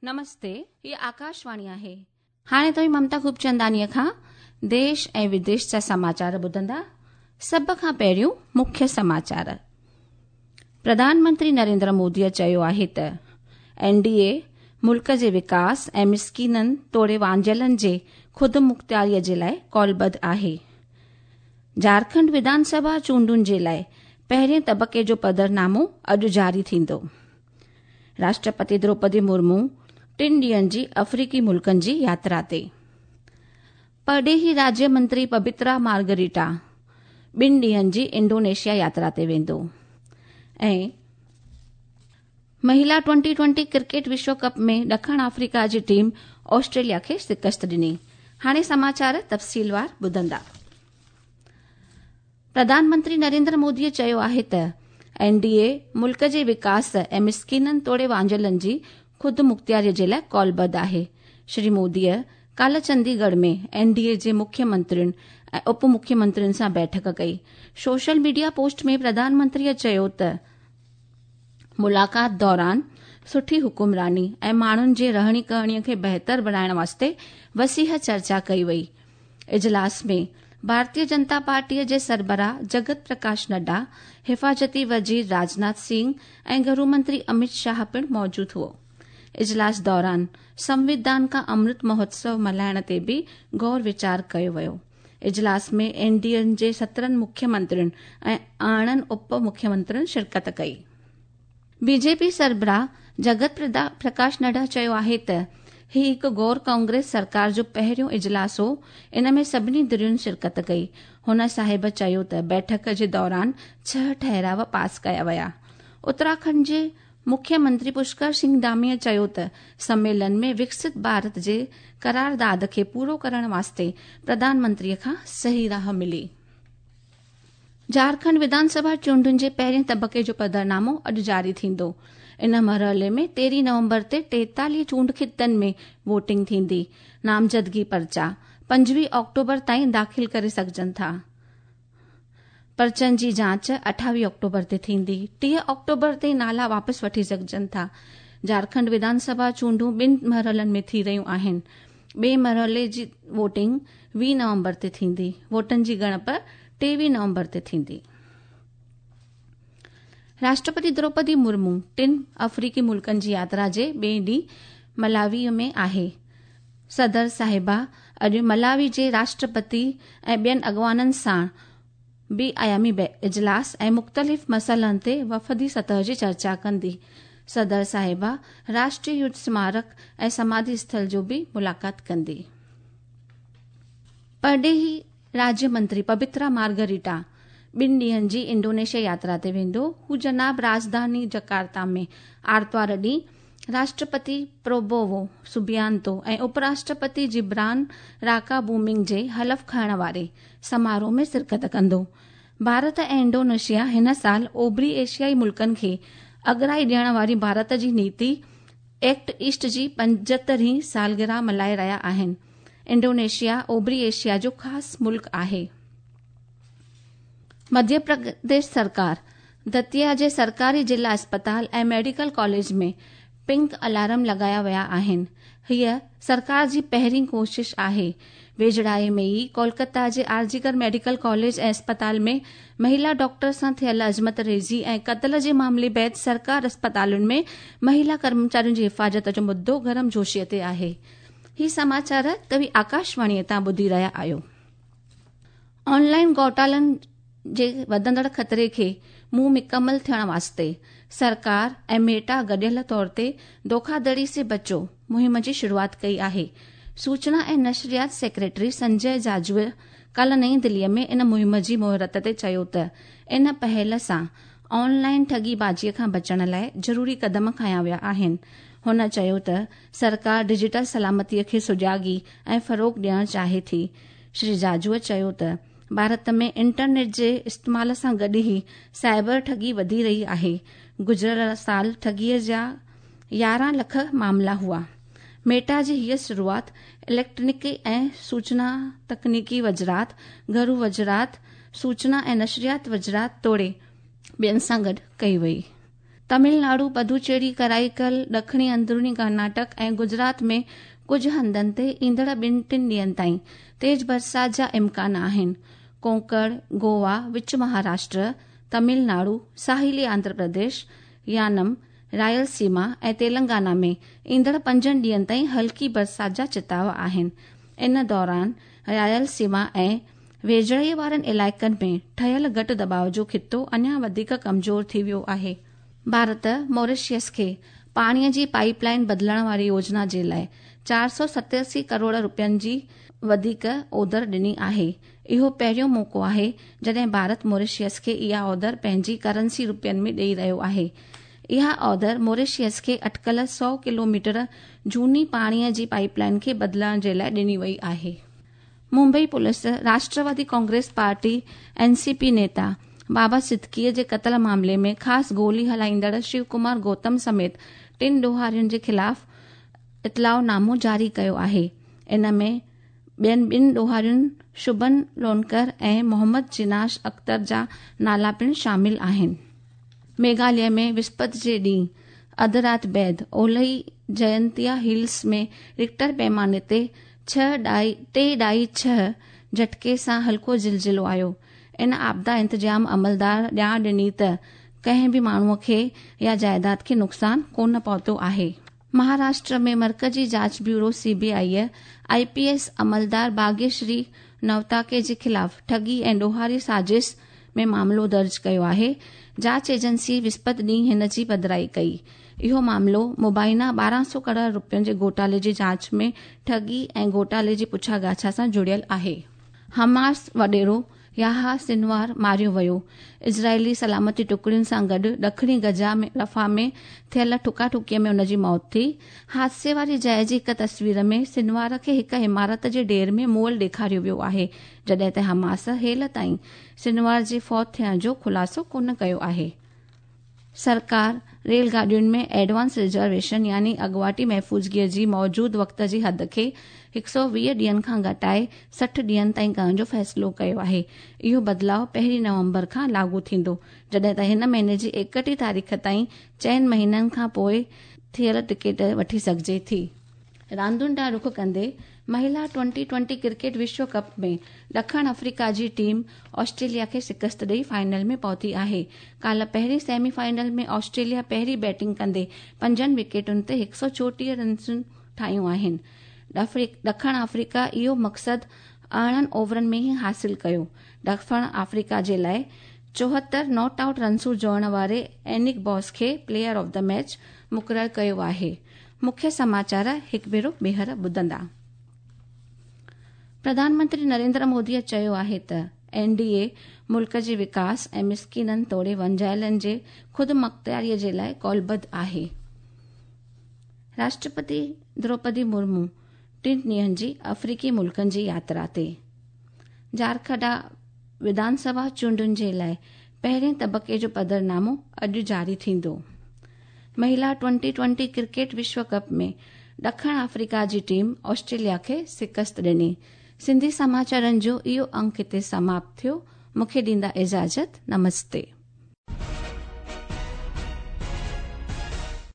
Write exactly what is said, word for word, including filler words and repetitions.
नमस्ते, ये आकाशवाणी आहे। हाणे तव्हां ममता खूबचंदानीअ खां देश ऐं विदेश जा समाचार ॿुधंदा। सभ खां पहिरियों मुख्य समाचार। प्रधानमंत्री नरेंद्र मोदीअ चयो आहे त एनडीए मुल्क जे विकास ऐं मिसकीननि तोड़े वांझलनि जे खुदि मुख्तियारीअ जे लाइ कौलबद्ध आहे। झारखंड विधानसभा चूंडुनि जे लाइ पहिरें तबक़े जो पधरनामो अॼु जारी थींदो। राष्ट्रपति द्रौपदी मुर्मू टिन ॾींहनि जी अफ्रीकी मुल्कनि जी यात्रा ते। परडेही राज्य मंत्री पबित्रा मार्गरीटा ॿिनि ॾींहनि जी इंडोनेशिया यात्रा ते वेंदो। ऐं महिला ट्वेंटी ट्वेंटी क्रिकेट विश्व कप में ॾखण अफ्रीका जी टीम ऑस्ट्रेलिया खे शिकस्त ॾिनी। हाणे समाचार तफ़सीलवार ॿुधंदा। प्रधानमंत्री नरेंद्र मोदीअ चयो आहे त एनडीए मुल्क जे विकास ऐं मिसकीननि तोड़े वांझलनि जी खुदि मुख्तियारीअ जे लाइ कौलबद्ध आहे। श्री मोदीअ काल्ह चंडीगढ़ में एनडीए जे मुख्यमंत्रियुनि ऐं उप मुख्यमंत्रियुनि सां बैठक कई। सोशल मीडिया पोस्ट में प्रधानमंत्रीअ चयो त मुलाक़ात दौरान सुठी हुकुमरानी ऐं माण्हुनि जे रहणी करणीअ खे बहितर बणाइण वास्ते वसीह चर्चा कई वई। इजलास में भारतीय जनता पार्टीअ जे सरबराह जगत प्रकाश नड्डा, हिफ़ाज़ती वज़ीर राजनाथ सिंह ऐं गृहमंत्री अमित शाह पिणु मौजूद हुओ। इजलास दौरान संविधान का अमृत महोत्सव मल्हाइण ते बि गौर विचार कयो वियो। इजलास में एनडीए जे सत्रहनि मुख्यमंत्रियुनि ऐं अरिड़हनि उप मुख्यमंत्रियुनि शिरकत कई। बीजेपी सरबराह जगत प्रकाश नड्डा चयो आहे त ही हिकु गौर कांग्रेस सरकार जो पहिरियों इजलास हो। इन में सभिनी धिरियुनि शिरकत कई। हुन साहिब चयो त बैठक जे दौरान छह ठहराव पास कया विया। उत्तराखंड जे मुख्यमंत्री पुष्कर सिंह धामीअ चयो त सम्मेलन में विकसित भारत जे करारदाद खे पूरो करण वास्ते प्रधानमंत्रीअ खां सही राह मिली। झारखंड विधानसभा चूंडुनि जे पहिरें तबक़े जो पधरनामो अॼु जारी थींदो। इन मरहले में तेरहीं नवंबर ते टेतालीह चूंड खितनि में वोटिंग थींदी। नामज़दगी पर्चा पंजवीह अक्टूबर ताईं दाख़िल करे सघजनि था। पर्चनि जी जांच अठावीह अक्टूबर ते थींदी। टीह अक्टूबर ते नाला वापसि वठी सघजनि था। झारखंड विधानसभा चूंडूं ॿिनि मरहलनि में थी रहियूं आहिनि। ॿिए मरहले जी वोटिंग वीह नवंबर ते थींदी। वोटनि जी ॻणप टेवीह नवंबर ते थींदी। राष्ट्रपति द्रौपदी मुर्मू टिन अफ्रीकी मुल्कनि जी यात्रा जे ॿिए ॾींहुं मलावी में आहे। सदर साहिबा अॼु मलावी जे राष्ट्रपति ऐं ॿियनि अॻवाननि सां बि आयामी इजलास ऐं मुख़्तलिफ़ मसइलनि ते वफ़दी सतह जी चर्चा कंदी। सदर साहिबा राष्ट्रीय युद्ध स्मारक ऐं समाधि स्थल जो बि मुलाक़ात कंदी। परडेही राज्य मंत्री पबित्रा मार्गरीटा ॿिनि ॾींहनि जी इंडोनेशिया यात्रा ते वेंदो। हू जनाब राजधानी जकार्ता में आर्तवार ॾींहुं राष्ट्रपति प्रोबोवो सुबियांतो ऐं उपराष्ट्रपति जिब्रान राका बूमिंग जे हलफ़ खणण वारे समारोह में शिरकत कंदो। भारत ऐं इंडोनेशिया हिन साल ओभरी एशियाई मुल्कनि खे अगराई ॾियण वारी भारत जी नीति एक्ट ईस्ट जी पंजहतरहीं सालगिरह मल्हाए रहिया आहिनि। इंडोनेशिया ओभरी एशिया जो ख़ासि मुल्क आहे। मध्य प्रदेश सरकार दतिया जे सरकारी जिला अस्पताल ऐं मेडिकल कॉलेज में पिंक अलार्म लॻाया विया आहिनि। हीअ सरकार जी पहिरीं कोशिश आहे। वेझड़ाए में ई कोलकाता जे आरजीकर मेडिकल कॉलेज ऐं अस्पताल में महिला डॉक्टर सां थियल अज़मत रेज़ी ऐं क़त्ल जे मामले बैदि सरकार अस्पतालुनि में महिला कर्मचारियुनि जी हिफ़ाज़त जो मुद्दो गरम जोशीअ ते आहे। ही समाचार तव्हां आकाशवाणीअ तां ॿुधी रहिया आहियो। ऑनलाइन घोटालनि जे वधंदड़ ख़तरे खे मुंहुं मुकमल थियण वास्ते सरकार ऐं मेटा गॾियल तौर ते धोखाधड़ी से बचो मुहिम जी शुरूआत कई आहे। सूचना ऐं नशरियात सेक्रेटरी संजय जाजूअ कल्ह नई दिल्लीअ में इन मुहिम जी मुहरत ते चयो त इन पहल सां ऑनलाइन ठगीबाजीअ खां बचण लाइ ज़रूरी क़दम खंया विया आहिनि। हुन चयो त सरकार डिजिटल सलामतीअ खे सुजागी ऐं फ़रोग़ ॾियणु चाहे थी। श्री जाजूअ चयो त भारत में इंटरनेट जे इस्तेमाल सां गॾु ई साइबर ठगी वधी रही आहे। गुज़िरियल साल ठगीअ जा यारहं लख मामला हुआ। मेटा जी हीअ शुरूआत इलेक्ट्रॉनिक ऐं सूचना तकनीकी वज़रात, घरू वज़रात, सूचना ऐं नशरियात वज़रात तोड़े ॿियनि सां गॾु कई वई। तमिलनाडु, पुदुचेरी, कराईकल, ॾखणी अंदरूनी कर्नाटक ऐं गुजरात में कुझु हंधनि ते ईंदड़ ॿिनि टिनि ॾींहनि ताईं तेज बरसात जा इम्कान आहिनि। कोंकण, गोवा, विच महाराष्ट्र, तमिलनाडु, साहिली आंध्र प्रदेश, यानम, रायलसीमा ऐं तेलंगाना में ईंदड़ पंजनि ॾींहनि ताईं हल्की बरसात जा चिताव आहिनि। इन दौरान रायलसीमा ऐं वेझड़े वारनि इलाइक़नि में ठहियल घटि दबाव जो खितो अञा वधीक कमज़ोर थी वियो आहे। भारत मॉरिशस खे पाणीअ जी पाइपलाइन बदिलण वारी योजना जे लाइ चार सौ सतासी करोड़ रुपयनि जी वधीक ओधर ॾिनी आहे। इहो पहिरियों मौक़ो आहे जॾहिं भारत मॉरिशस खे इहा ओधर पंहिंजी करंसी रुपयनि में ॾेई रहियो आहे। इहा ओधर मॉरिशस खे अटकल सौ किलोमीटर झूनी पाणीअ जी पाइपलाइन खे बदिलण जे लाइ ॾिनी वई आहे। मुंबई पुलिस राष्ट्रवादी कांग्रेस पार्टी एनसीपी नेता बाबा सिद्दीकीअ जे क़त्ल मामले में ख़ासि गोली हलाईंदड़ शिव कुमार गौतम समेत टिनि ॾोहारियुनि जे ख़िलाफ़ इतलाउनामो जारी कयो आहे। इन में ॿियनि ॿिनि ॾोहारियुनि शुभन लोनकर ऐं मोहम्मद जिनाश अख्तर जा नाला पिणु शामिल आहिनि। मेघालय में विस्पति जे ॾींहुं अधु राति बैदि ओलही जयंतिया हिल्स में रिक्टर पैमाने ते छह डाई टे डाई छह झटके सां हल्को ज़िलज़िलो आयो। इन आपदा इंतजाम अमलदार ॼाण ॾिनी त कंहिं बि माण्हूअ खे या जाइदाद खे नुक़सान कोन पहुतो आहे। महाराष्ट्र में मरकज़ी जांच ब्यूरो सीबीआई आईपीएस अमलदार भाग्यश्री नवताके जे ख़िलाफ़ ठगी ऐं ॾोहारी साजिश में मामलो दर्ज कयो आहे। जांच एजेंसी विस्पति ॾींहुं हिन जी पधिराई कई। इहो मामलो मुबाइना ॿारहं सौ करोड़ रुपयनि जे घोटाले जी जांच में ठगी ऐं घोटाले जी पुछागाछा सां जुड़ियल आहे। हमास वॾेरो याहा सिनवार मारियो वियो। इज़राइली सलामती टुकड़ियुनि सां गॾु ॾखणी गजा में रफ़ा में थियल ठुकाठुकीअ में हुन जी मौत थी। हादसे वारी जाइ जी हिक तस्वीर में सिनवार खे हिक इमारत जे ढेर में मुअल ॾेखारियो वियो आहे, जॾहिं त हमास हेल ताईं सिनवार जे फौत थियण जो खुलासो कोन कयो आहे। सरकार रेलगाॾियुनि में एडवांस रिजर्वेशन यानी अॻुवाटी महफ़ूज़गीअ जी मौजूद वक़्त जी हद खे हिकु सौ वीह ॾींहनि खां घटाए सठ ॾींहनि ताईं करण जो फ़ैसिलो कयो आहे। इहो बदिलाव पहिरीं नवंबर खां लागू थींदो, जॾहिं त हिन महीने जी एकटीह तारीख़ ताईं चइनि महीननि खां पोइ थियल टिकट वठी सघिजे थी। रांदुनि ॾांहुं रुख कंदे महिला ट्वेंटी ट्वेंटी क्रिकेट विश्व कप में ॾखण अफ्रीका जी टीम ऑस्ट्रेलिया खे शिकस्त ॾेई फाइनल में पहुती आहे। काल्ह पहिरीं सेमीफाइनल में ऑस्ट्रेलिया पहिरीं बैटिंग कंदे पंजनि विकेटुनि ते हिकु सौ चोटीह रन्सूं ठाहियूं आहिनि। ॾखण अफ्रीका इहो मक़सदु अरिड़हनि ओवरनि में ई हासिल कयो। ॾखण अफ्रीका जे लाइ चोहतरि नॉट आउट रन्सूं जोड़ण वारे एनिक बॉस खे प्लेयर ऑफ द मैच मुक़ररु कयो आहे। मुख्य समाचार हिकु भेरो ॿीहर ॿुधंदा। प्रधानमंत्री नरेंद्र मोदीअ चयो आहे त एनडीए मुल्क जे विकास ऐं मिसकिननि तोड़े वंझायलनि जे ख़ुदि मुख़्तियारीअ जे लाइ कौलबद्ध आहे। राष्ट्रपति द्रौपदी मुर्मू टिनि ॾींहनि जी अफ्रीकी मुल्कनि जी यात्रा ते। झारखंड विधानसभा चूंडुनि जे लाइ पहिरें तबक़े जो पधरनामो अॼु जारी थींदो। महिला ट्वेंटी ट्वेंटी क्रिकेट विश्व कप में ॾखण अफ्रीका जी टीम ऑस्ट्रेलिया खे शिकस्त ॾिनी। सिंधी समाचारनि जो इहो अंक हिते समाप्त थियो। मूंखे ॾींदा इजाज़त। नमस्ते।